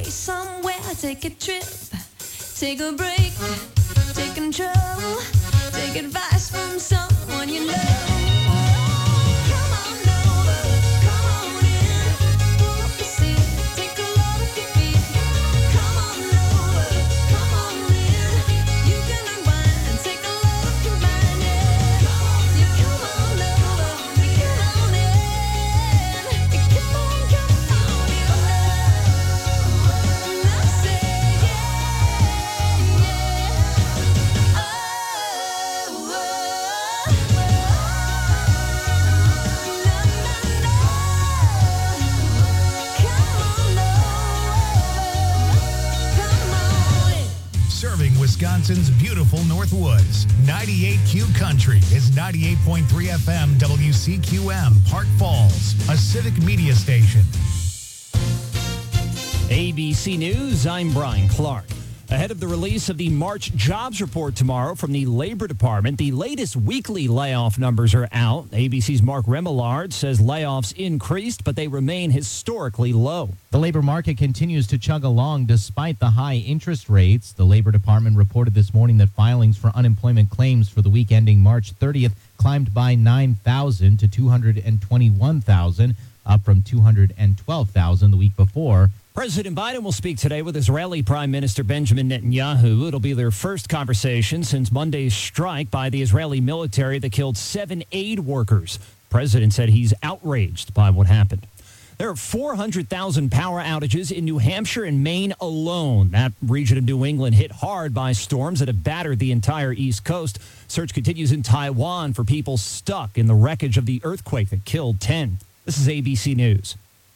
somewhere, take a trip, take a break, take control, take advice from someone you know. Come on over, come on in, pull up the seat, take a load off your feet. Come on over, come on in, you can unwind, take a load off your mind, yeah. You come on over, come on in, come on in. And I say Serving Wisconsin's beautiful Northwoods. 98Q Country is 98.3 FM WCQM, Park Falls, a civic media station. ABC News, I'm Brian Clark. Ahead of the release of the March jobs report tomorrow from the Labor Department, the latest weekly layoff numbers are out. ABC's Mark Remillard says layoffs increased, but they remain historically low. The labor market continues to chug along despite the high interest rates. The Labor Department reported this morning that filings for unemployment claims for the week ending March 30th climbed by 9,000 to 221,000, up from 212,000 the week before. President Biden will speak today with Israeli Prime Minister Benjamin Netanyahu. It'll be their first conversation since Monday's strike by the Israeli military that killed 7 aid workers. The president said he's outraged by what happened. There are 400,000 power outages in New Hampshire and Maine alone. That region of New England hit hard by storms that have battered the entire East Coast. Search continues in Taiwan for people stuck in the wreckage of the earthquake that killed 10. This is ABC News.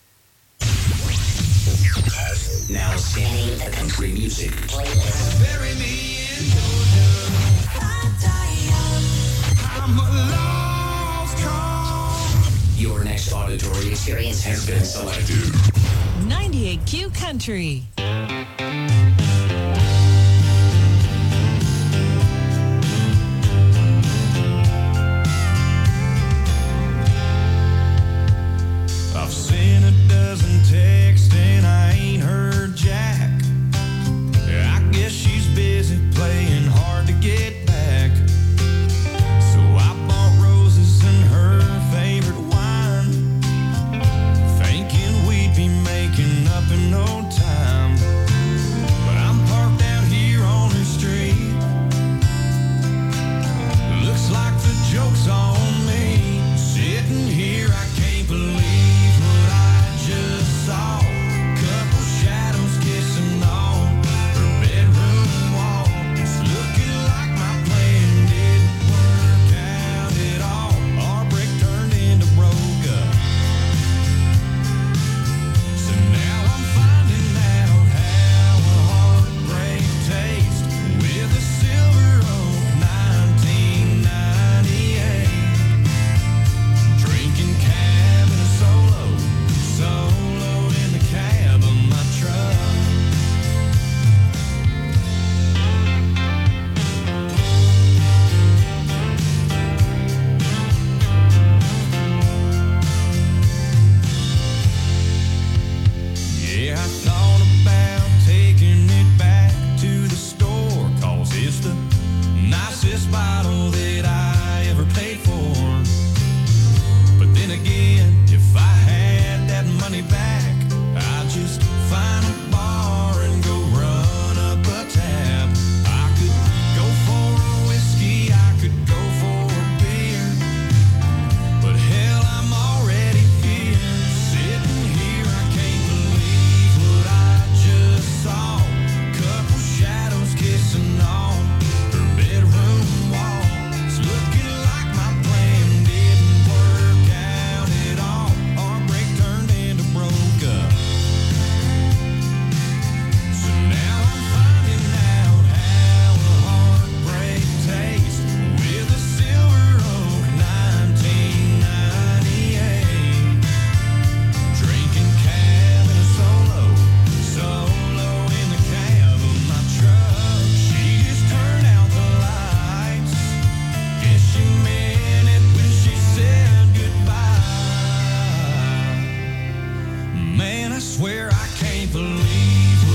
Now scanning the country music playlist. Bury me in Georgia. I'm a lost cause. Your next auditory experience has been selected. 98Q Country. I've seen a dozen texts and I ain't heard jack. I guess she's busy playing hard to get back. So I bought roses and her favorite wine, thinking we'd be making up in no time. But I'm parked out here on the street. Looks like the joke's on me. Sitting here, I can't believe what I just saw. Couple shadows kissing on her bedroom wall. It's looking like my plan didn't work out at all. Our break turned into broke up. So now I'm finding out how a heartbreak tastes with a Silver Oak 1998. Drinking cab and a solo in the cab of my truck. Yeah, I thought about taking it back to the store, 'cause it's the nicest bottle that I ever paid for. But then again, if I had that money back, I'd just find a bar and go run up a tab. I could go for a whiskey, I could go for a beer, but hell, I'm already here. Sitting here, I can't believe what I just saw. Couple shadows kissing on her bedroom wall. It's looking like my plan didn't work out at all. Our break turned into broke up. So now I'm finding out how a heartbreak tastes with a Silver Oak 1998. Drinking cab and a solo in the cab of my truck. She just turned out the lights. Guess she meant it when she said goodbye. Man, I swear I can't believe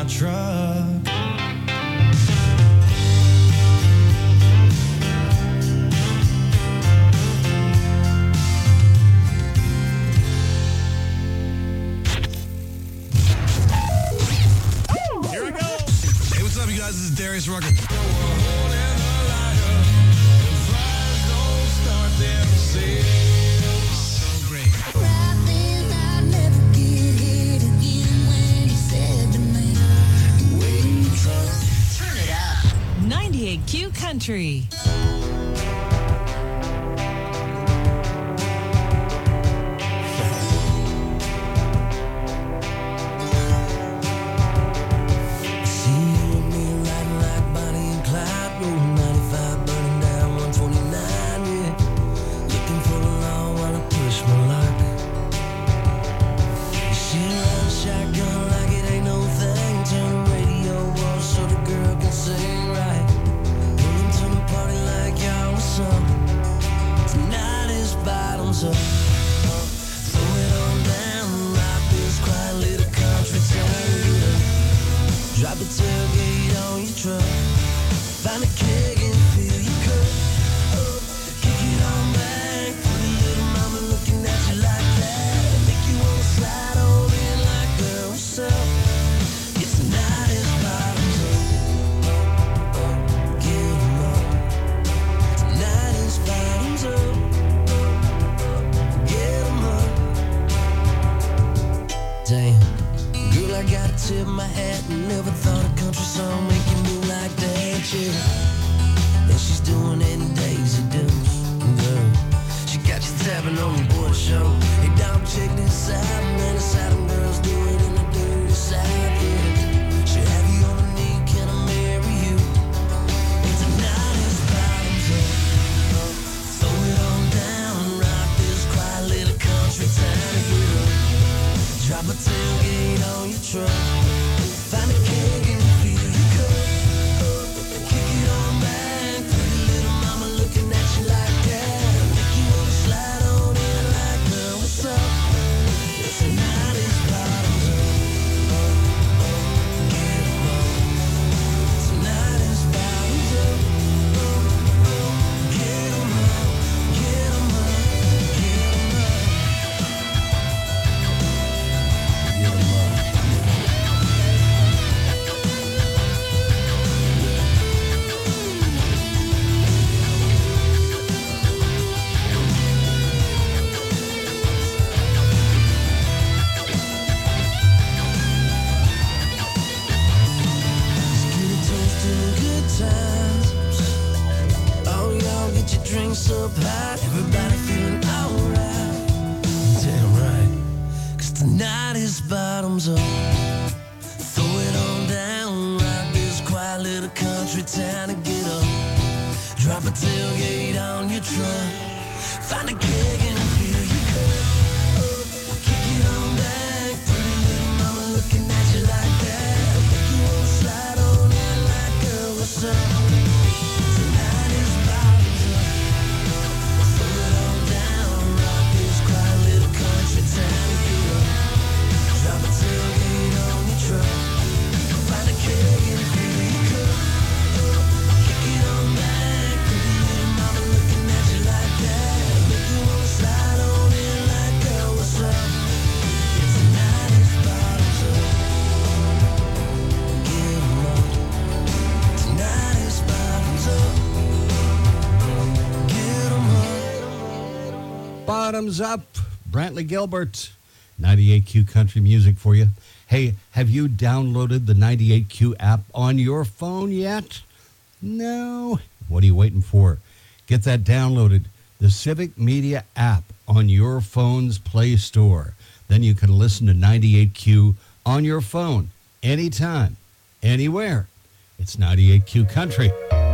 my truck. Here we go. Hey, what's up, you guys? This is Darius Rucker. So great. 98Q Country. Drop a tailgate on your truck. Find a keg and fill your cup. Kick it on back. Pretty little mama looking at you like that. Make you wanna slide on in like, girl, what's up? It's the night is bottoms up. Get 'em up. Tonight is bottoms up. Get 'em up. Damn. Girl, I gotta tip my hat. Never thought a country song make you move like that, yeah. And she's doing it in Daisy Dukes, girl. She got you tapping on the board show. Hey, dog, check this out, man. It's how them girls do it in the dirty side, yeah. She have you on a knee, can I marry you? And tonight is bottoms up. Throw it on down, rock this quiet little country town, yeah. Drop a tailgate on your truck. Find a keg and fill your cup. Kick it on back. Pretty little mama looking at you like that. Make you wanna slide on in like, girl, what's up? Tonight is bottoms up. Get 'em up. Tonight is bottoms up. Get 'em up. Get 'em up. Get 'em up. Get 'em up. Oh, y'all get your drinks up high. Everybody feeling alright. Damn right. 'Cause tonight is bottoms up. Throw it on down. Rock this quiet little country town and get up. Drop a tailgate on your truck. Find a keg and fill your cup. Kick it on back. Pretty little mama looking at you like that. Make you wanna slide on in like, girl, what's up? Tonight is bottoms up. Throw it on down. Rock this quiet little country town and get up. Drop a tailgate on your truck. Find a keg and fill your cup. Kick it on back. Pretty little mama looking at you like that. Make you wanna slide on in like, girl, what's up? It's tonight is bottoms up. Get 'em up. Tonight is bottoms up. Get 'em up. Bottoms up. Brantley Gilbert, 98Q Country Music for you. Hey, have you downloaded the 98Q app on your phone yet? No? What are you waiting for? Get that downloaded. The Civic Media app on your phone's Play Store. Then you can listen to 98Q on your phone anytime, anywhere. It's 98Q Country.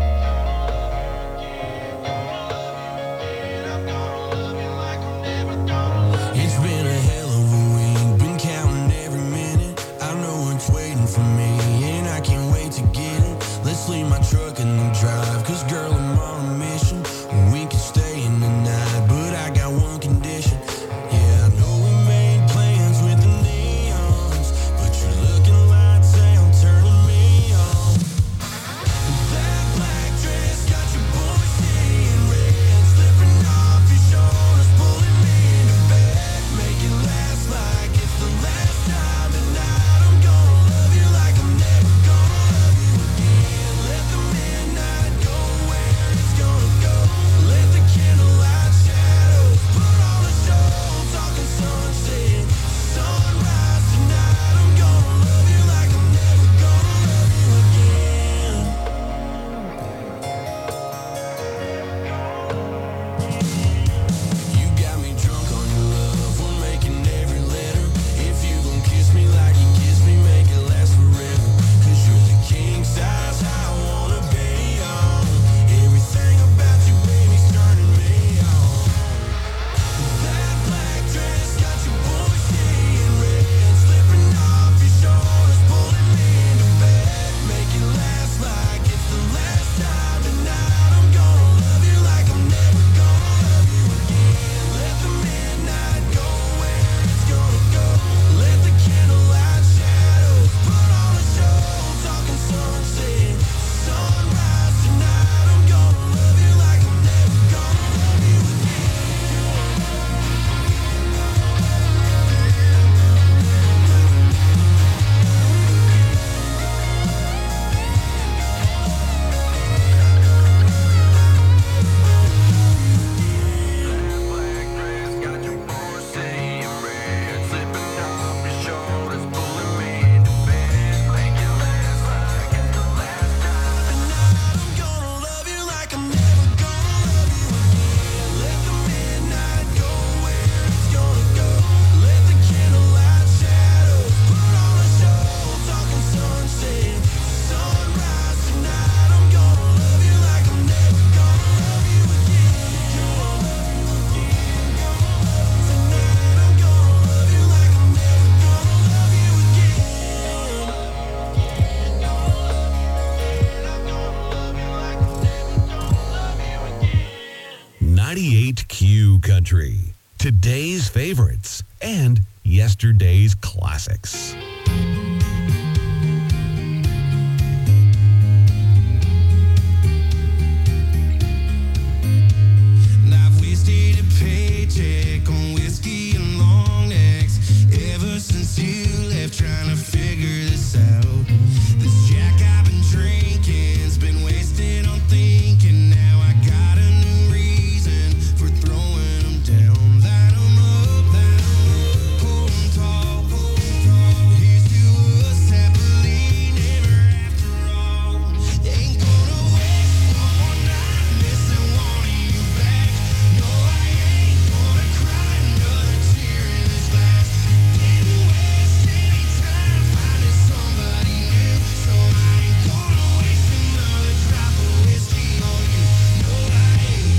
It's been a hell of a week, been counting every minute. I know it's waiting for me, and I can't wait to get it. Let's leave my truck in the drive, 'cause girl, I'm on a mission. We can stay in the night, but I got one condition. Yeah, I know we made plans with the neons, but you're looking lights out, 98Q Country. Today's favorites and yesterday's classics. I've wasted a paycheck on whiskey and long necks ever since you left, trying to figure this out. This Jack I've been drinking's been wasted on thinking. Now I got a new reason for throwing them down. Light 'em up, hold 'em tall, here's to us happily never after all. Ain't gonna waste one more night missing wanting you back. No, I ain't gonna cry another tear in this glass. Didn't waste any time finding somebody new, so I ain't gonna waste another drop of whiskey on you. No, I ain't.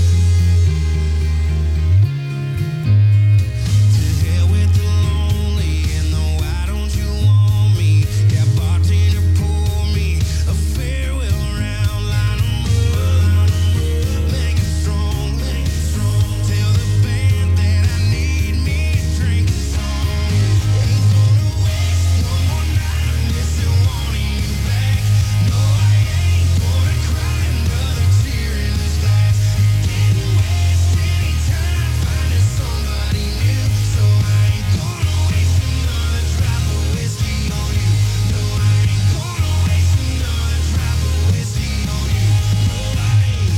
To hell with the lonely and the why don't you want me? Yeah, bartender, pour me a farewell round. Line 'em up, make it strong, make it strong. Tell the band that I need me a drinking song. Ain't gonna waste one more night missing wanting you back. No, I ain't gonna cry another tear in this glass. Didn't waste any time finding somebody new, so I ain't gonna waste another drop of whiskey on you. No, I ain't gonna waste another drop of whiskey on you. No, I ain't.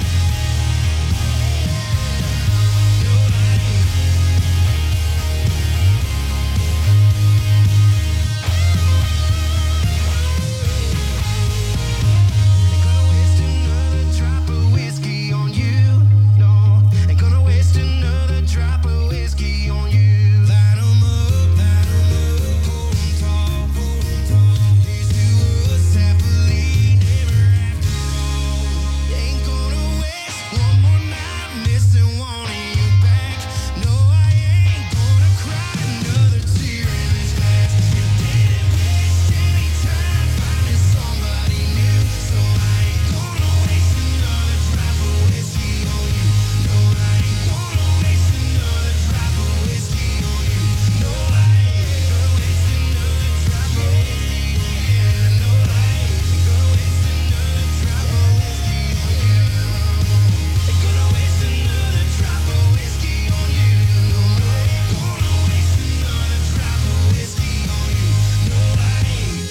No, I ain't. Ain't gonna waste another drop of whiskey on you. Light 'em up, hold 'em tall, here's to us happily never after all. Ain't gonna waste one more night missing wanting you back. No, I ain't gonna cry another tear in this glass. You didn't waste any time finding somebody new, so I ain't gonna waste another drop of whiskey on you. No, I ain't gonna waste another drop of whiskey on you. No, I ain't gonna waste another drop of whiskey. Yeah, no, I ain't gonna waste another drop of whiskey on you. Ain't gonna waste another drop of whiskey on you. No, I ain't gonna waste another drop of whiskey on you. No, I ain't.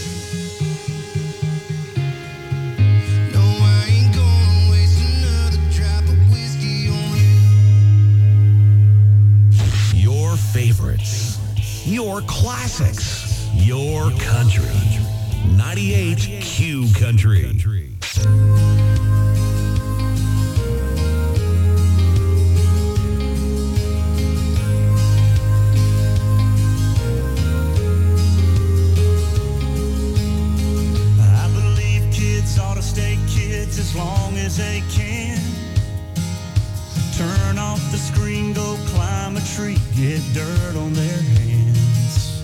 No, I ain't gonna waste another drop of whiskey on you. Your favorites, your classics, your country. 98Q Country. I believe kids ought to stay kids as long as they can. Turn off the screen, go climb a tree, get dirt on their hands.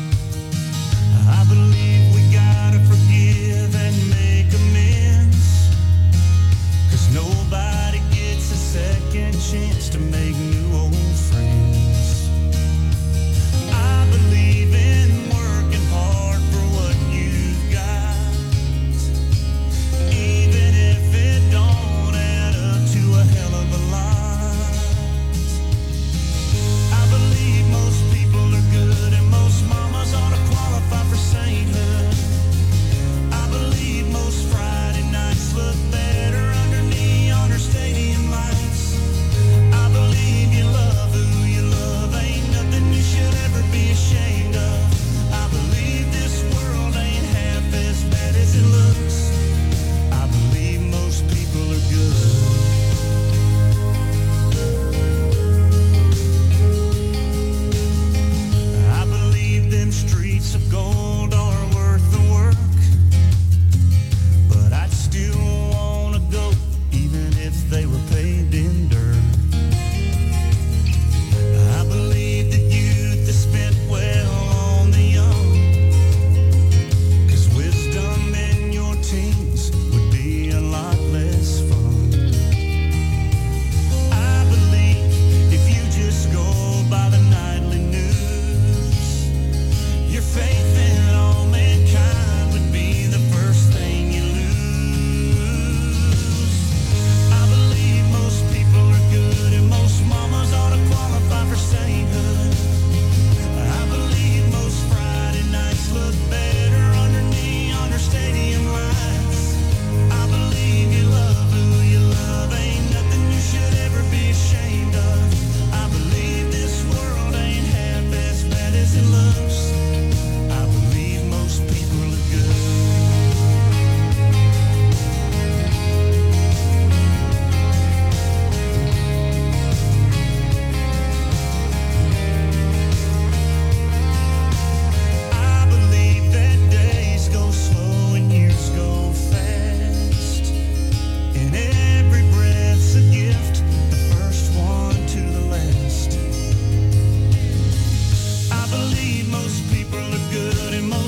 I believe we gotta forgive and make amends, 'cause nobody gets a second chance to make new old friends. I believe in working hard for what you've got, even if it don't add up to a hell of a lot. I believe most people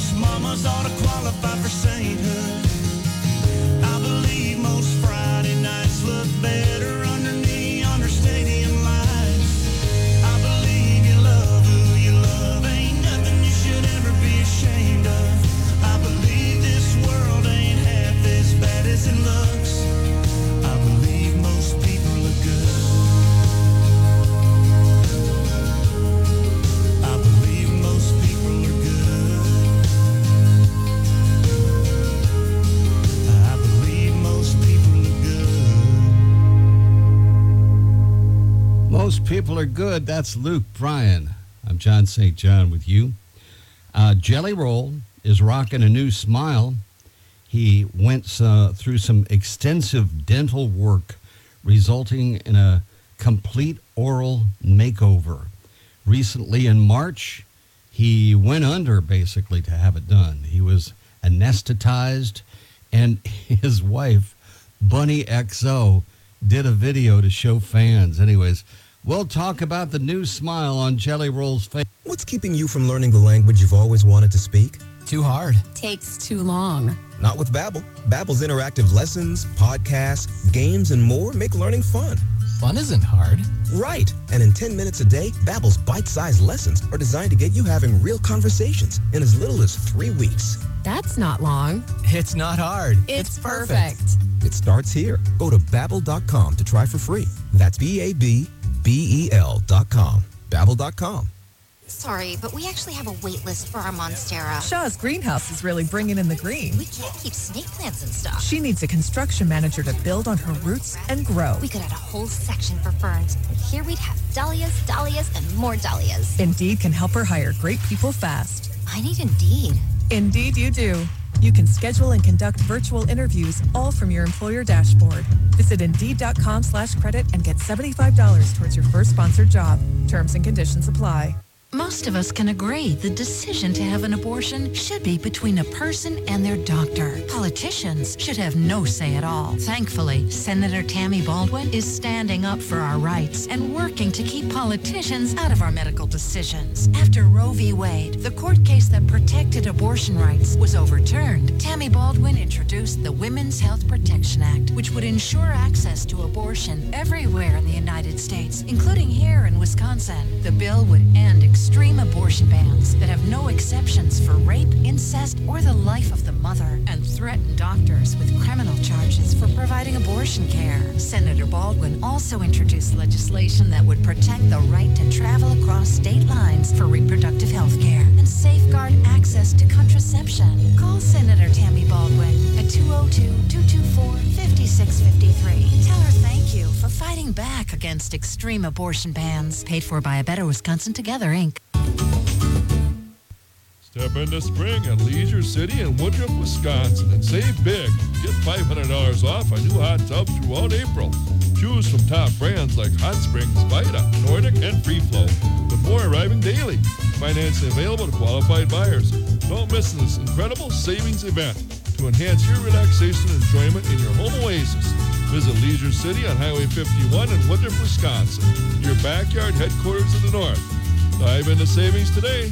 most mamas ought to qualify for sainthood. I believe most Friday nights look better under neon or stadium lights. I believe you love who you love, ain't nothing you should ever be ashamed of. I believe this world ain't half as bad as it looks. I believe most people are good. I believe most people are good. I believe most people are good. Most people are good. That's Luke Bryan. I'm John St. John with you. Jelly Roll is rocking a new smile. He went through some extensive dental work, resulting in a complete oral makeover. Recently in March, he went under basically to have it done. He was anesthetized, and his wife, Bunny XO, did a video to show fans. Anyways, we'll talk about the new smile on Jelly Roll's face. What's keeping you from learning the language you've always wanted to speak? Too hard. Takes too long. Not with Babbel. Babbel's interactive lessons, podcasts, games, and more make learning fun. Fun isn't hard. Right. And in 10 minutes a day, Babbel's bite-sized lessons are designed to get you having real conversations in as little as 3 weeks. That's not long. It's not hard. It's perfect. It starts here. Go to Babbel.com to try for free. That's Babbel.com. Babbel.com. Sorry, but we actually have a wait list for our Monstera. Shaw's greenhouse is really bringing in the green. We can't keep snake plants in stock. She needs a construction manager to build on her roots and grow. We could add a whole section for ferns. And here we'd have dahlias, dahlias, and more dahlias. Indeed can help her hire great people fast. I need Indeed. Indeed you do. You can schedule and conduct virtual interviews all from your employer dashboard. Visit Indeed.com/credit and get $75 towards your first sponsored job. Terms and conditions apply. Most of us can agree the decision to have an abortion should be between a person and their doctor. Politicians should have no say at all. Thankfully, Senator Tammy Baldwin is standing up for our rights and working to keep politicians out of our medical decisions. After Roe v. Wade, the court case that protected abortion rights, was overturned, Tammy Baldwin introduced the Women's Health Protection Act, which would ensure access to abortion everywhere in the United States, including here in Wisconsin. The bill would end extreme abortion bans that have no exceptions for rape, incest, or the life of the mother, and threaten doctors with criminal charges for providing abortion care. Senator Baldwin also introduced legislation that would protect the right to travel across state lines for reproductive health care and safeguard access to contraception. Call Senator Tammy Baldwin at 202-224-5653. Tell her thank you for fighting back against extreme abortion bans. Paid for by A Better Wisconsin Together, Inc. Step into spring at Leisure City in Woodruff, Wisconsin and save big. Get $500 off a new hot tub throughout April. Choose from top brands like Hot Springs, Vita, Nordic, and Free Flow, with more arriving daily. Financing available to qualified buyers. Don't miss this incredible savings event to enhance your relaxation and enjoyment in your home oasis. Visit Leisure City on Highway 51 in Woodruff, Wisconsin, your backyard headquarters of the North. Dive into savings today.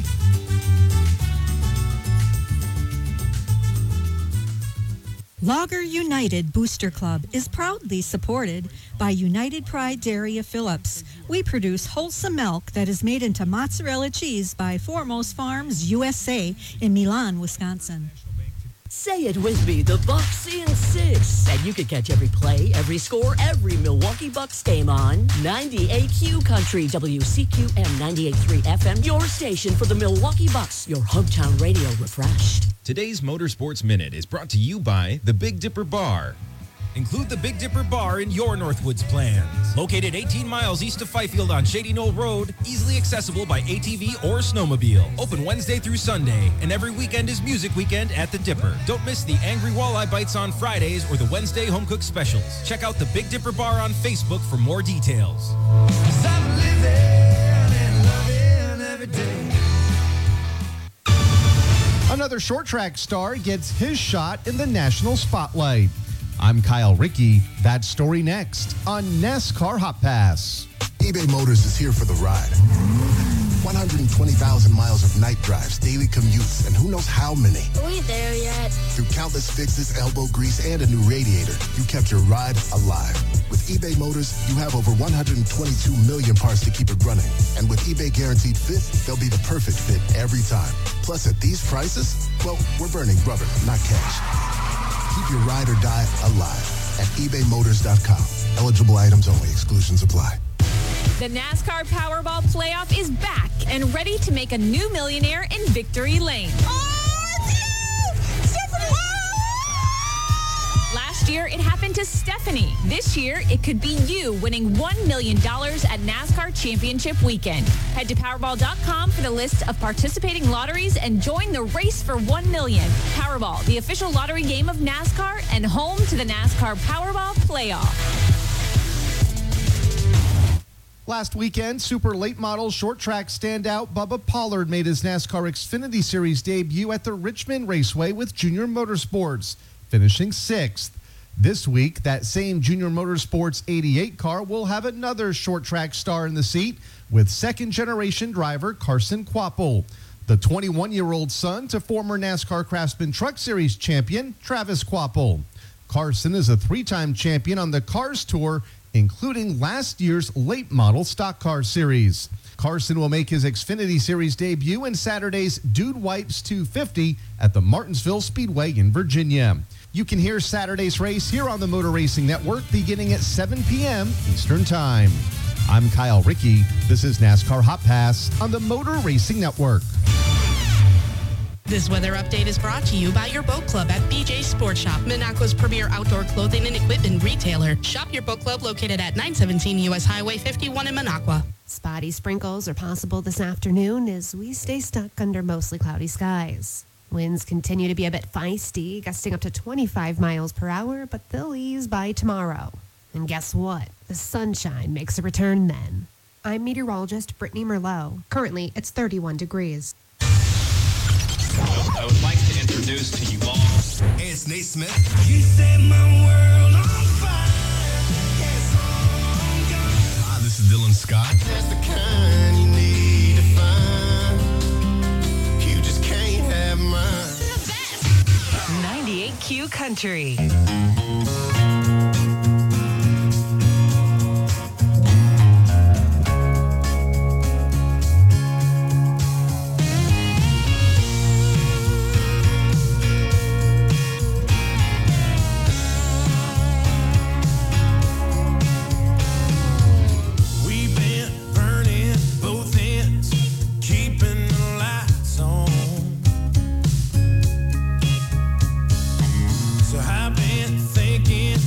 Lager United Booster Club is proudly supported by United Pride Dairy of Phillips. We produce wholesome milk that is made into mozzarella cheese by Foremost Farms USA in Milan, Wisconsin. Say it with me, the Bucks in 6. And you can catch every play, every score, every Milwaukee Bucks game on 98Q Country, WCQM 98.3 FM, your station for the Milwaukee Bucks, your hometown radio refreshed. Today's Motorsports Minute is brought to you by the Big Dipper Bar. Include the Big Dipper Bar in your Northwoods plans. Located 18 miles east of Fifield on Shady Knoll Road, easily accessible by ATV or snowmobile. Open Wednesday through Sunday, and every weekend is Music Weekend at the Dipper. Don't miss the Angry Walleye Bites on Fridays or the Wednesday Home Cook Specials. Check out the Big Dipper Bar on Facebook for more details. Another short track star gets his shot in the national spotlight. I'm Kyle Rickey. That story next on NASCAR Hot Pass. eBay Motors is here for the ride. 120,000 miles of night drives, daily commutes, and who knows how many. Are we there yet? Through countless fixes, elbow grease, and a new radiator, you kept your ride alive. With eBay Motors, you have over 122 million parts to keep it running. And with eBay Guaranteed Fit, they'll be the perfect fit every time. Plus, at these prices, well, we're burning rubber, not cash. Keep your ride or die alive at ebaymotors.com. Eligible items only. Exclusions apply. The NASCAR Powerball Playoff is back and ready to make a new millionaire in Victory Lane. Last year, it happened to Stephanie. This year, it could be you winning $1 million at NASCAR Championship Weekend. Head to Powerball.com for the list of participating lotteries and join the race for $1 million. Powerball, the official lottery game of NASCAR and home to the NASCAR Powerball Playoff. Last weekend, super late model short track standout Bubba Pollard made his NASCAR Xfinity Series debut at the Richmond Raceway with Junior Motorsports, finishing 6th. This week, that same Junior Motorsports 88 car will have another short track star in the seat with second-generation driver Carson Kvapil, the 21-year-old son to former NASCAR Craftsman Truck Series champion Travis Kvapil. Carson is a 3-time champion on the Cars Tour, including last year's late model stock car series. Carson will make his Xfinity Series debut in Saturday's Dude Wipes 250 at the Martinsville Speedway in Virginia. You can hear Saturday's race here on the Motor Racing Network beginning at 7 p.m. Eastern Time. I'm Kyle Rickey. This is NASCAR Hot Pass on the Motor Racing Network. This weather update is brought to you by your boat club at BJ Sports Shop, Minocqua's premier outdoor clothing and equipment retailer. Shop your boat club located at 917 U.S. Highway 51 in Minocqua. Spotty sprinkles are possible this afternoon as we stay stuck under mostly cloudy skies. Winds continue to be a bit feisty, gusting up to 25 miles per hour, but they'll ease by tomorrow. And guess what? The sunshine makes a return then. I'm meteorologist Brittany Merlot. Currently, it's 31 degrees. I would like to introduce to you all. Hey, it's Nate Smith. You set my world on fire. Hi, this is Dylan Scott. That's the kind you need to find. You just can't have mine. 98Q Country. So I've been thinking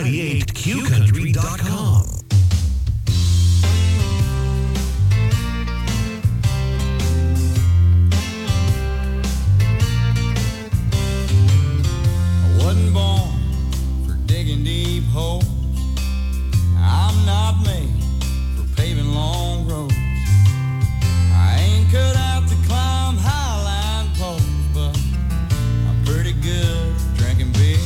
98QCountry.com. I wasn't born for digging deep holes. I'm not made for paving long roads. I ain't cut out to climb highline poles, but I'm pretty good at drinking beer.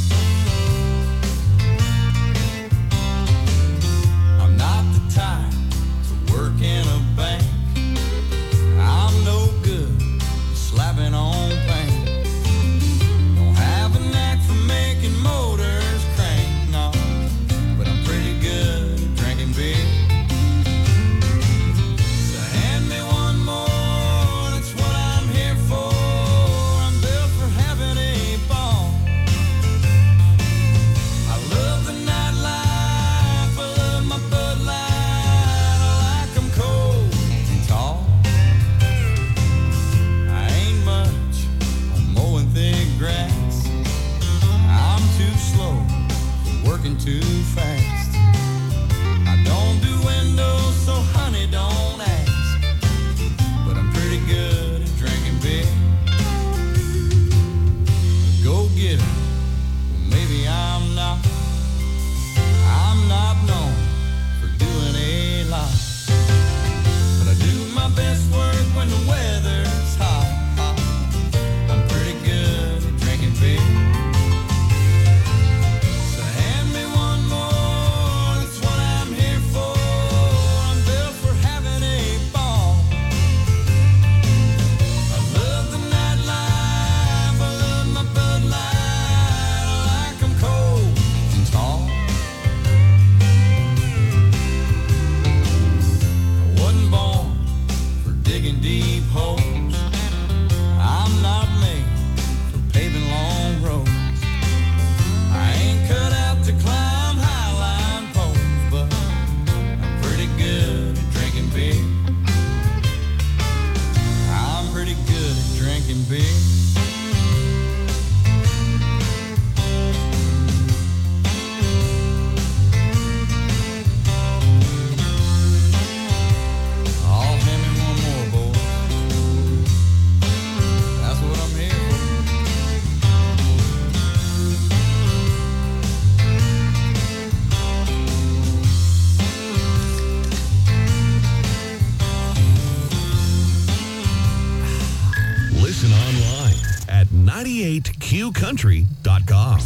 I'm not the type to work in a bank. I'm no good at slapping on paint. Don't have a knack for making motors crank, no, but I'm pretty good at drinking beer. So hand me one more, that's what I'm here for. I'm built for having a ball. I love the nightlife, I love my Bud Light. I like 'em cold and tall. I ain't much on mowing thick grass. I'm too slow for working too fast. I don't do windows, so honey, don't ask. But I'm pretty good at drinking beer. Go get it. Well, maybe I'm not. I'm not known for doing a lot. But I do my best work when the weather's hot. I'm pretty good at drinking beer. So hand me one more, that's what I'm here for. I'm built for having a ball. I love the nightlife, I love my Bud Light. I like 'em cold and tall. I wasn't born for digging deep holes. I'm not made for paving long roads. I ain't cut out to climb highline poles, but I'm pretty good at drinking beer. I'm pretty good at drinking beer. Oh, hand me one more, boy. That's what I'm here for. Listen online at 98QCountry.com.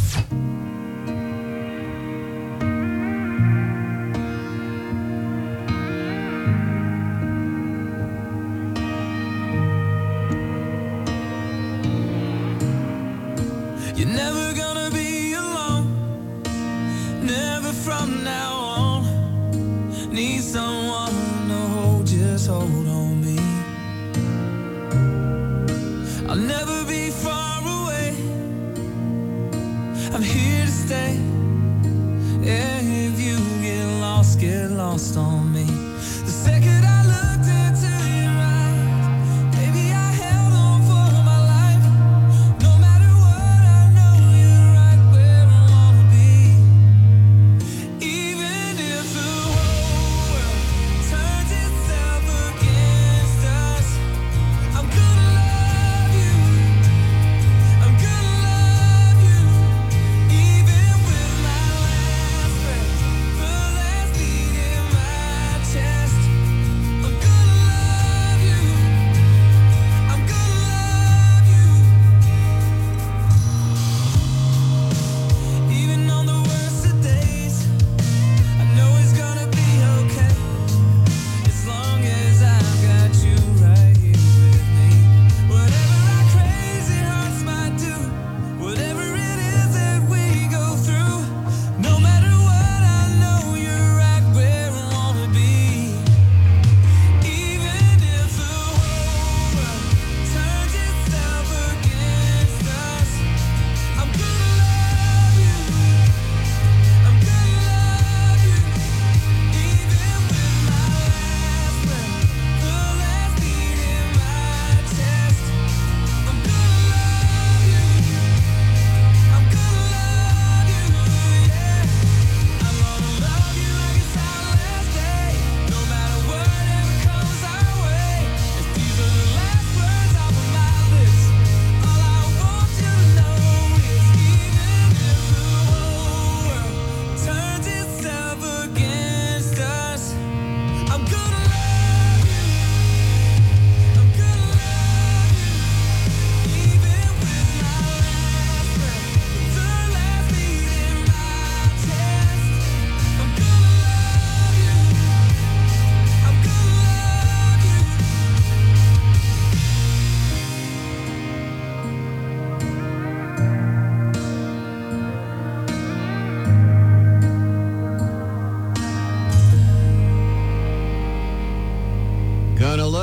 You're never gonna be alone. Never from now on. Need someone to hold, just hold on me. I'll never be far away. I'm here to stay. Yeah, if you get lost on me. The second I looked into your eyes, baby, I held on for my life. No matter what, I know you're right where I wanna be. Even if the whole world turns itself against us, I'm gonna love you. I'm gonna love you. Even with my last breath, the last beat in my chest,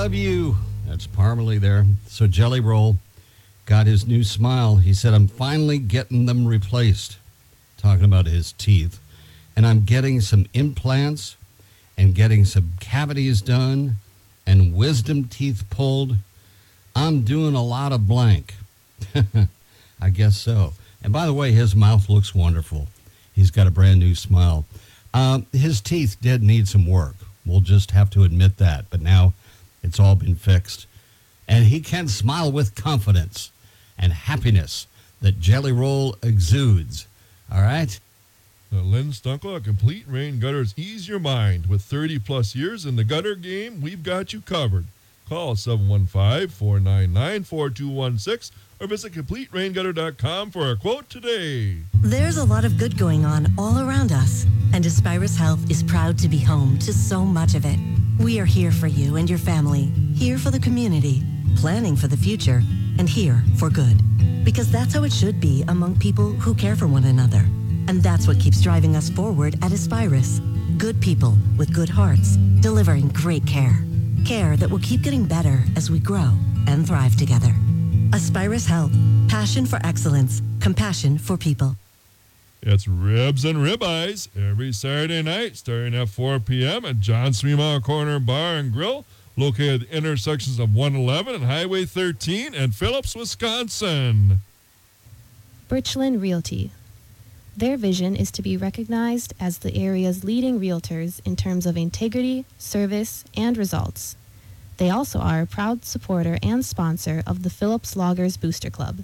love you. That's Parmalee there. So Jelly Roll got his new smile. He said, I'm finally getting them replaced. Talking about his teeth. And I'm getting some implants and getting some cavities done and wisdom teeth pulled. I'm doing a lot of blank. I guess so. And by the way, his mouth looks wonderful. He's got a brand new smile. His teeth did need some work. We'll just have to admit that. But now it's all been fixed. And he can smile with confidence and happiness that Jelly Roll exudes. All right? Lynn Stunkel, Complete Rain Gutters ease your mind. With 30-plus years in the gutter game, we've got you covered. Call 715-499-4216 or visit CompleteRainGutter.com for a quote today. There's a lot of good going on all around us, and Aspirus Health is proud to be home to so much of it. We are here for you and your family, here for the community, planning for the future, and here for good. Because that's how it should be among people who care for one another. And that's what keeps driving us forward at Aspirus. Good people with good hearts, delivering great care. Care that will keep getting better as we grow and thrive together. Aspirus Health. Passion for excellence. Compassion for people. It's Ribs and Ribeyes every Saturday night starting at 4 p.m. at John Sweemout Corner Bar and Grill, located at the intersections of 111 and Highway 13 in Phillips, Wisconsin. Birchland Realty. Their vision is to be recognized as the area's leading realtors in terms of integrity, service, and results. They also are a proud supporter and sponsor of the Phillips Loggers Booster Club.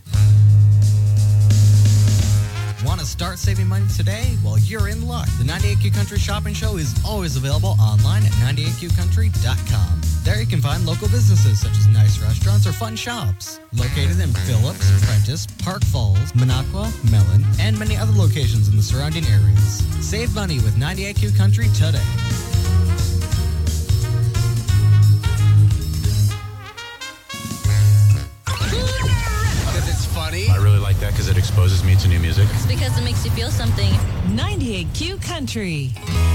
Want to start saving money today? Well, you're in luck. The 98Q Country Shopping Show is always available online at 98QCountry.com. There you can find local businesses such as nice restaurants or fun shops. Located in Phillips, Prentice, Park Falls, Minocqua, Mellon, and many other locations in the surrounding areas. Save money with 98Q Country today. Funny. I really like that because it exposes me to new music. It's because it makes you feel something. 98Q Country.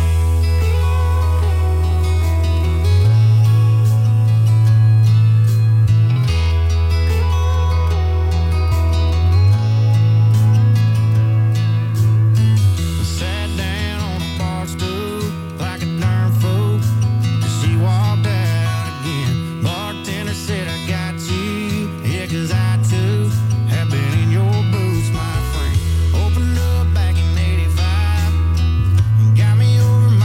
Sat down on a bar stool like a darn fool. She walked out again. Bartender said, I got you. Yeah, 'cause I too have been in your boots, my friend. Opened up back in 85 and got me over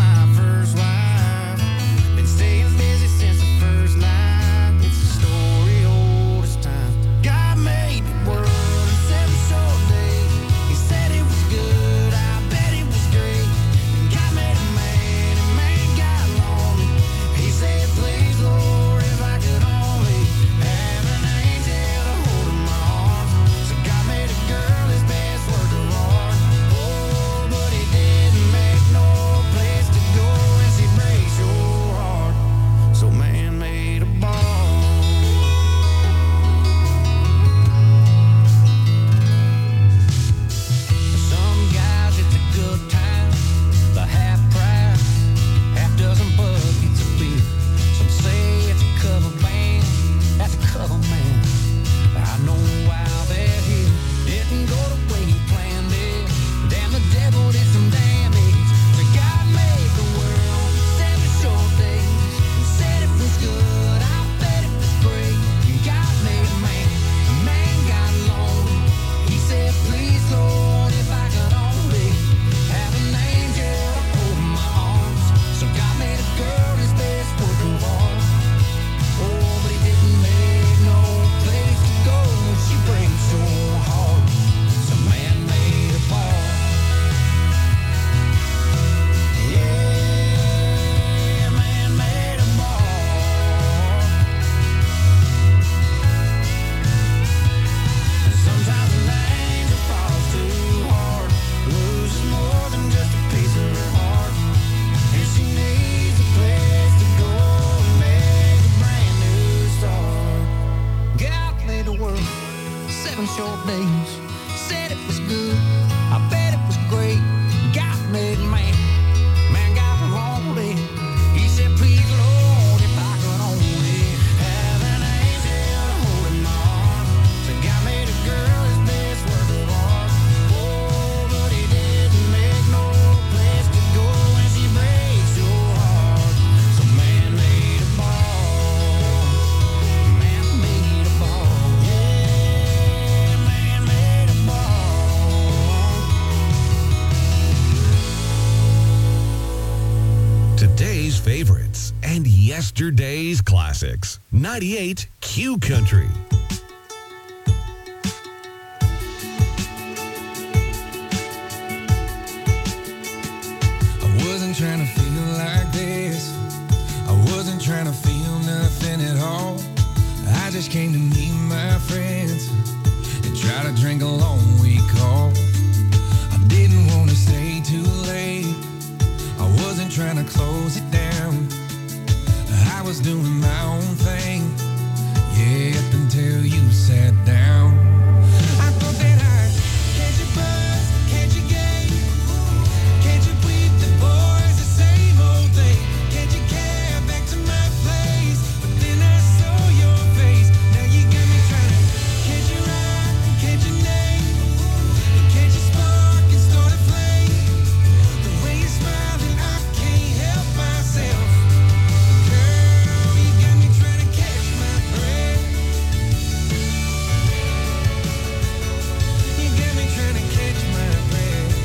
today's favorites and yesterday's classics. 98 Q Country. I wasn't trying to feel like this. I wasn't trying to feel nothing at all. I just came to meet my friends and try to drink a long week off. I didn't want to stay too late. I wasn't trying to close it down. I was doing my own thing, yeah, up until you sat down. I thought that I'd catch a buzz, catch a game, catch up with the boys, the same old thing, catch a cab back to my place, but then I saw your face. Now you got me trying to catch your eye and catch your name, and catch a spark and start a flame. The way you're smiling, I can't help myself. Girl, you got me trying to catch my breath. You got me trying to catch my breath.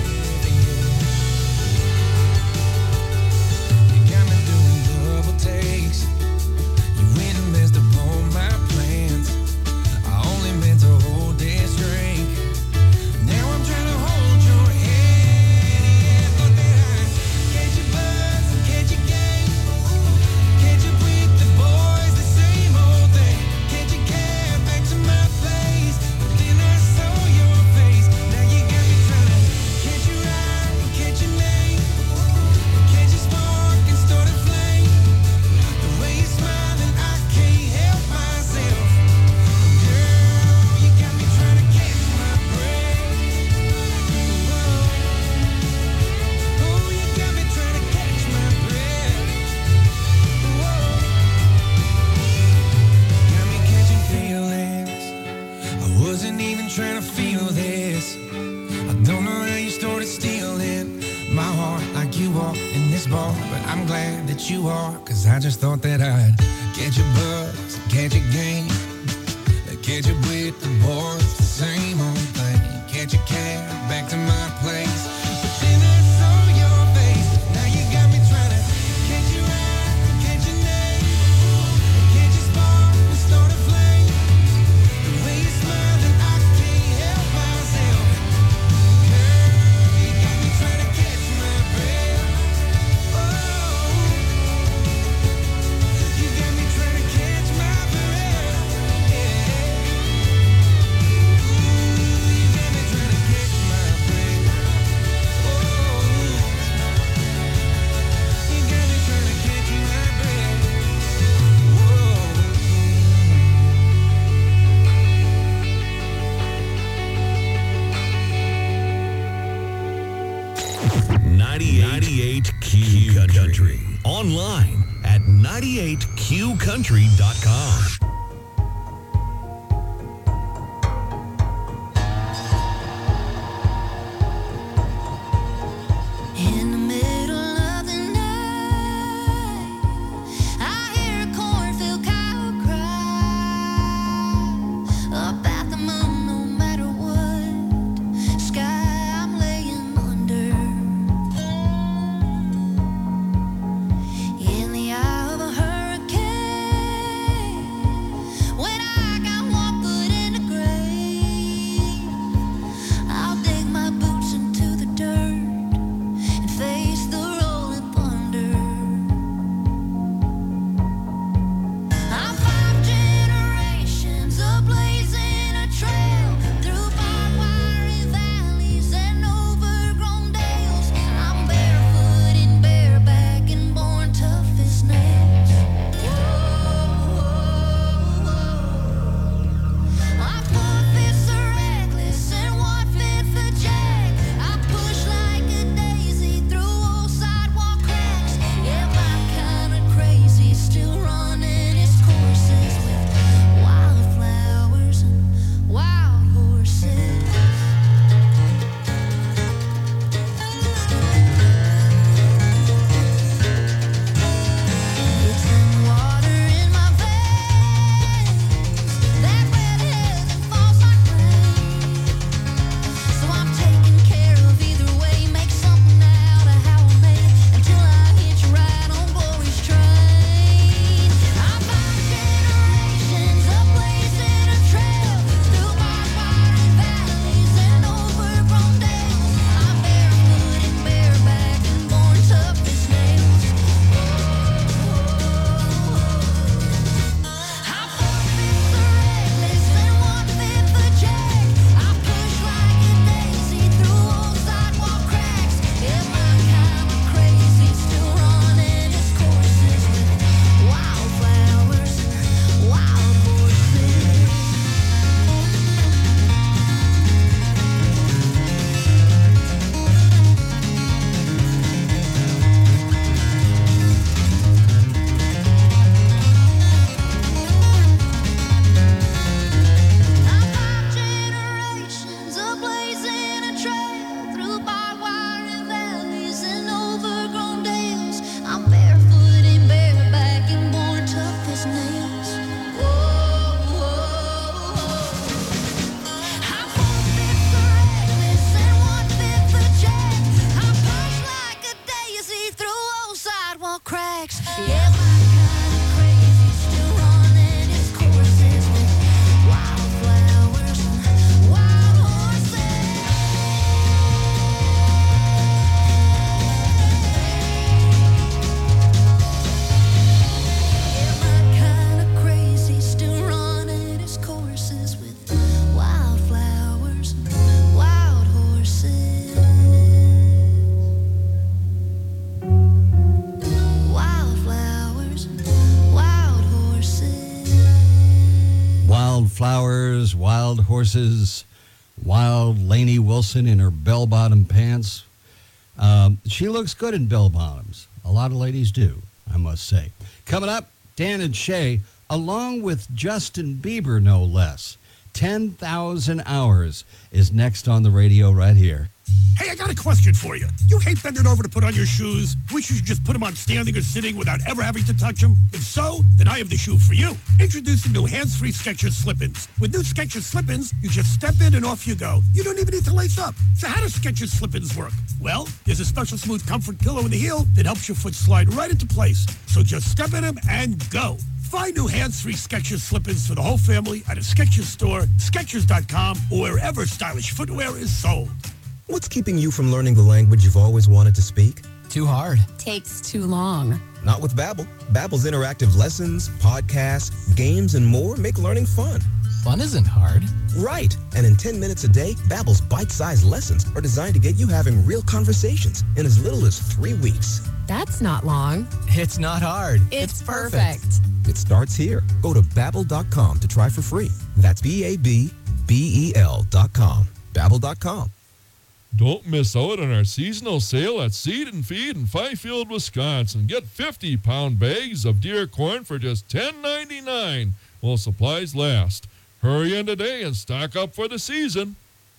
You got me doing double takes. You went and messed up all my plans. I only meant to hold this drink. Now I'm trying to hold your hand. Yeah, thought that I'd catch a buzz and catch a game, catch up with the boys, the same old thing, catch a cab back to my place, but then I saw your face. Now you got me trying to catch your eye and catch your name, catch a spark and start a flame. The way you're smiling, I can't help myself. Girl, you got me trying to catch my breath. Oh, you got me trying to catch my breath. Got me catching feelings. I wasn't even trying to feel this. I don't know how you started stealing my heart like you are in this bar, but I'm glad that you are, 'cause I just thought that I'd catch a buzz, catch a game, catch up with the boys, the same old thing, catch a cab back to my place, but then I saw your face. Now you got me trying to catch your eye, catch your name, catch a spark and start a flame. The way you're smiling, I can't help myself. Girl, you got me trying to catch my breath. Oh, you got me trying to catch my breath. Yeah. Ooh, you got me trying to catch my breath. Oh, you got me trying to catch my breath. Whoa. 98 Q Country. Online at 98qcountry.com. In the middle of the night, I hear a cornfield cow cry up at the moon. No matter what sky I'm laying under, in the eye of a hurricane, tracks. Yeah, my kind of crazy, still running its courses with wildflowers and wild horses. Yeah, my kind of crazy, still running its courses with wildflowers and wild horses. Wildflowers and wild horses. Wildflowers, wild horses, wild Lainey Wilson in her bell-bottom pants. She looks good in bell-bottoms. A lot of ladies do, I must say. Coming up, Dan and Shay, along with Justin Bieber, no less. 10,000 Hours is next on the radio right here. Hey, I got a question for you. You hate bending over to put on your shoes? Wish you should just put them on standing or sitting without ever having to touch them? If so, then I have the shoe for you. Introducing new hands-free Skechers Slip-ins. With new Skechers Slip-ins, you just step in and off you go. You don't even need to lace up. So how do Skechers Slip-ins work? Well, there's a special smooth comfort pillow in the heel that helps your foot slide right into place. So just step in them and go. Find new hands-free Skechers Slip-ins for the whole family at a Skechers store, Skechers.com, or wherever stylish footwear is sold. What's keeping you from learning the language you've always wanted to speak? Too hard. Takes too long. Not with Babbel. Babbel's interactive lessons, podcasts, games, and more make learning fun. Fun isn't hard. Right. And in 10 minutes a day, Babbel's bite-sized lessons are designed to get you having real conversations in as little as 3 weeks. That's not long. It's not hard. It's perfect. It starts here. Go to Babbel.com to try for free. That's BABBEL.com. Babbel.com. Don't miss out on our seasonal sale at Seed and Feed in Fifield, Wisconsin. Get 50-pound bags of deer corn for just $10.99 while supplies last. Hurry in today and stock up for the season.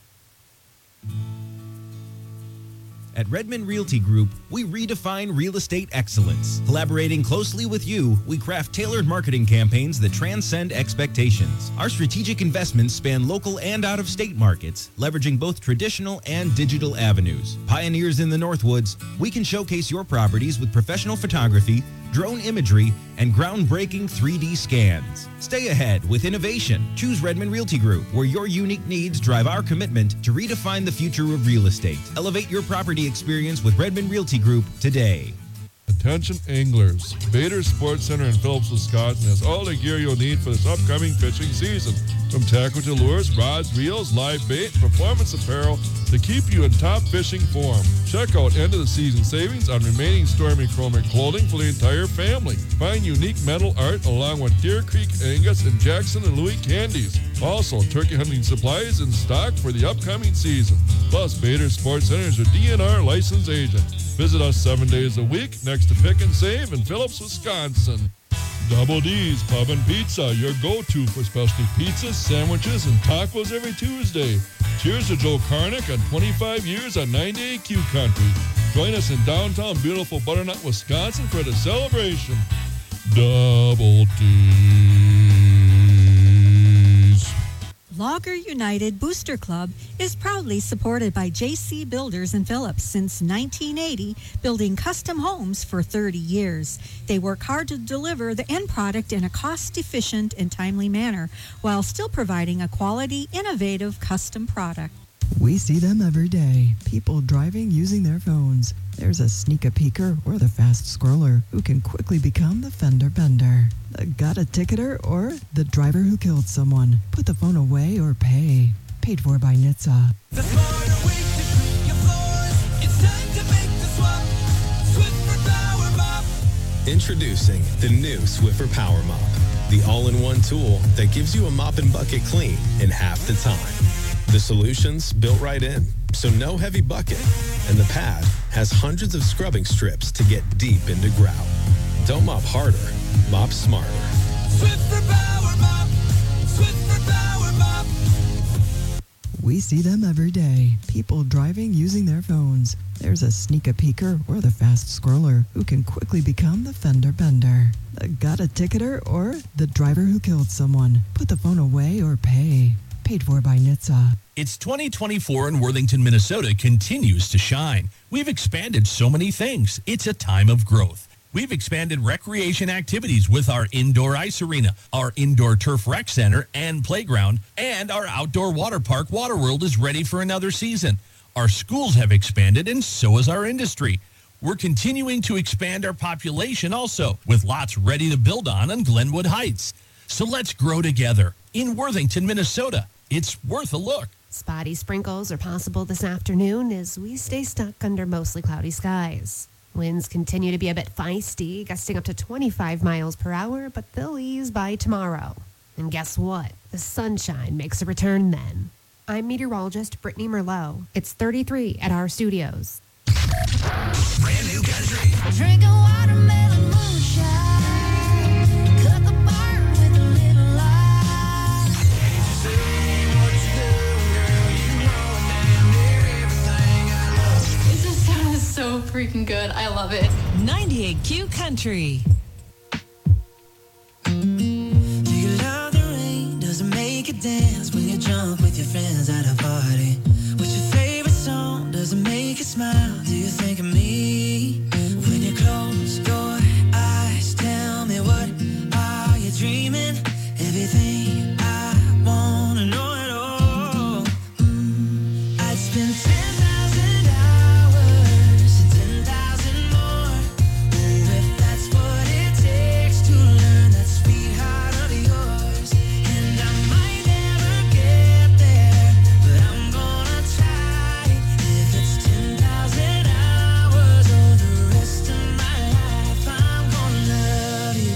At Redmond Realty Group, we redefine real estate excellence. Collaborating closely with you, we craft tailored marketing campaigns that transcend expectations. Our strategic investments span local and out-of-state markets, leveraging both traditional and digital avenues. Pioneers in the Northwoods, we can showcase your properties with professional photography, drone imagery, and groundbreaking 3D scans. Stay ahead with innovation. Choose Redmond Realty Group, where your unique needs drive our commitment to redefine the future of real estate. Elevate your property experience with Redmond Realty Group today. Attention anglers. Bader Sports Center in Phillips, Wisconsin has all the gear you'll need for this upcoming fishing season. From tackle to lures, rods, reels, live bait, performance apparel to keep you in top fishing form. Check out end of the season savings on remaining Stormy Cromer clothing for the entire family. Find unique metal art along with Deer Creek Angus and Jackson and Louis candies. Also, turkey hunting supplies in stock for the upcoming season. Plus, Bader Sports Center is your DNR licensed agent. Visit us 7 days a week next to Pick and Save in Phillips, Wisconsin. Double D's Pub and Pizza, your go-to for specialty pizzas, sandwiches, and tacos every Tuesday. Cheers to Joe Karnick on 25 years on 98Q Country. Join us in downtown beautiful Butternut, Wisconsin for the celebration. Double D's. Logger United Booster Club is proudly supported by J.C. Builders and Phillips since 1980, building custom homes for 30 years. They work hard to deliver the end product in a cost-efficient and timely manner while still providing a quality, innovative custom product. We see them every day, people driving using their phones. There's a sneak-a-peeker or the fast scroller who can quickly become the fender bender. The got-a-ticketer or the driver who killed someone. Put the phone away or pay. Paid for by NHTSA. The smarter way to clean your floors. It's time to make the swap. Swiffer Power Mop. Introducing the new Swiffer Power Mop, the all-in-one tool that gives you a mop and bucket clean in half the time. The solution's built right in, so no heavy bucket, and the pad has hundreds of scrubbing strips to get deep into grout. Don't mop harder, mop smarter. Swiffer Power Mop. Swiffer Power Mop. We see them every day, people driving using their phones. There's a sneak-a-peeker or the fast scroller who can quickly become the fender bender. The got-a-ticketer or the driver who killed someone. Put the phone away or pay. Paid for by NHTSA. It's 2024 and Worthington, Minnesota continues to shine. We've expanded so many things. It's a time of growth. We've expanded recreation activities with our indoor ice arena, our indoor turf rec center and playground, and our outdoor water park, Waterworld, is ready for another season. Our schools have expanded, and so has our industry. We're continuing to expand our population also, with lots ready to build on Glenwood Heights. So let's grow together. In Worthington, Minnesota, it's worth a look. Spotty sprinkles are possible this afternoon as we stay stuck under mostly cloudy skies. Winds continue to be a bit feisty, gusting up to 25 miles per hour, but they'll ease by tomorrow. And guess what? The sunshine makes a return then. I'm meteorologist Brittany Merlot. It's 33 at our studios. Brand new country. Drinking watermelon moonshine. Cut the bar with a little light. Say what you do, girl. You know damn near everything I love. This just sounds so freaking good. I love it. 98Q Country. Do you love the rain? Does it make you dance when you jump with your friends at a party? What's your favorite song? Does it make you smile? Do you think of me? When you close your eyes, tell me what are you dreaming? Everything I wanna know it all. I'd spend 10,000 hours and 10,000 more. Oh, if that's what it takes to learn that sweetheart of yours. And I might never get there, but I'm gonna try. If it's 10,000 hours or the rest of my life, I'm gonna love you.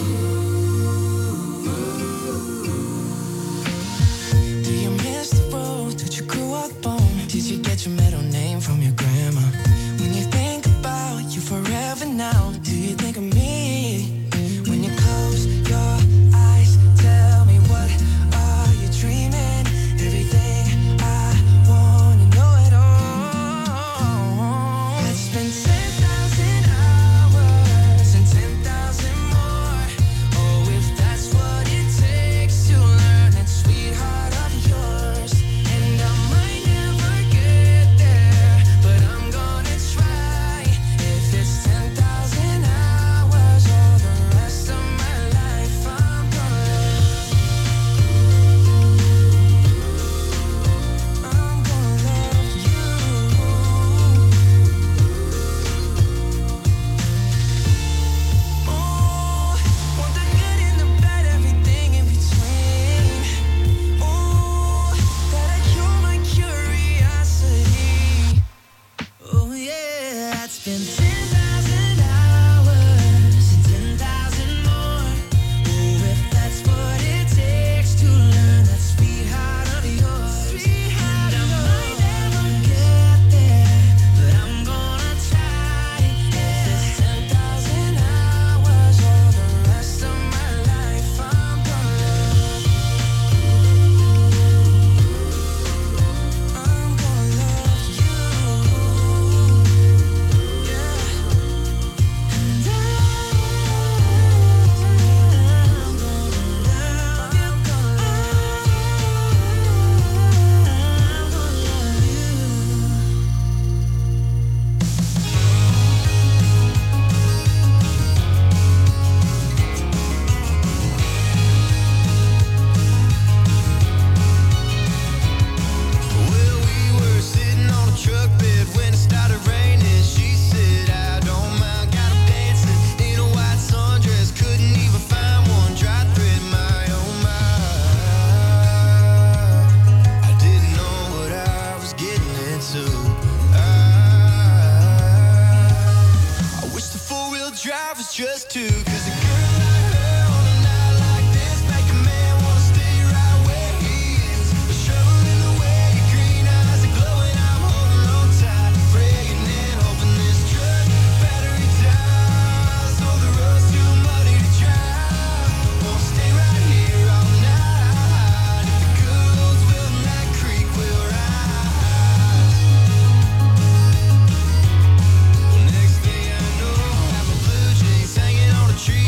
Do you miss the road that you grew up on? Did you get your middle name from your grandma? When you think about you forever now, do you think of me? When you close your eyes, tell me what are you dreaming? Everything I wanna know it all. I'd spend 10,000 hours and 10,000 more. Oh, if that's what it takes to learn that sweetheart of yours. And I might never get there, but I'm gonna try. If it's 10,000 hours or the rest of my life, I'm gonna love you. I'm gonna love you. Oh, want the good and the bad, everything in between. Oh, gotta cure my curiosity. Oh yeah, I'd spend 10,000 hours and 10,000 more. Oh, if that's what it takes to learn that sweetheart of yours. And I might never get there, but I'm gonna try. If it's 10,000 hours or the rest of my life, I'm gonna love you. I'm gonna love you. Yeah. And I'm Well, we were sitting on a truck bed when it started raining. She said, I don't mind, got 'em dancing in a white sundress. Couldn't even find one dry thread, my oh my. I didn't know what I was getting into. I wish the four-wheel drive was just two, 'cause a girl like her on a night like this make a man wanna stay right where he is. A shovel in the way, your green eyes are glowing. I'm holding on tight, praying and hoping this truck battery dies. Oh, the road's too muddy to drive. Won't stay right here all night. If the good old will, that creek will rise. Well, next thing I know, I have my blue jeans hanging on a tree.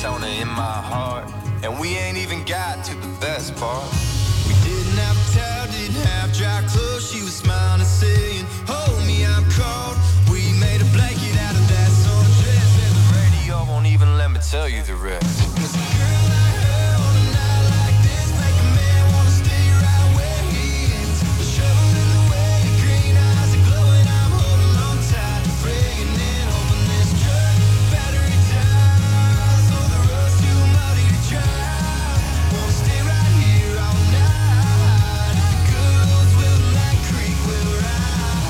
Daytona in my heart. And we ain't even got to the best part. We didn't have a towel, didn't have dry clothes. She was smiling and saying, hold me, I'm cold. We made a blanket out of that sundress, and the radio won't even let me tell you the rest. Cause a girl like her on a night like this make a man wanna stay right where he is. A shovel in the way, green eyes are glowing, I'm holding on tight, praying and hoping this truck battery dies. So the road's too muddy to drive. Wanna stay right here all night. If the girls will, that creek will rise.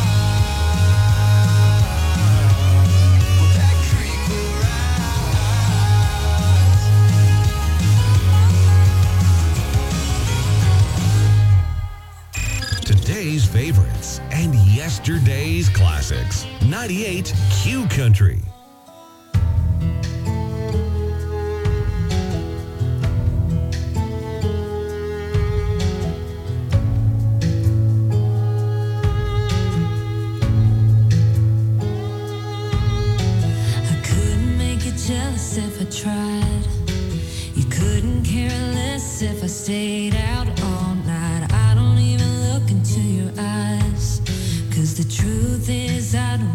Well, that creek will rise. Today's favorites and yesterday's classics. 98 Q Country. I couldn't make you jealous if I tried. You couldn't care less if I stayed out all night. I don't even look into your eyes. 'Cause the truth is I'd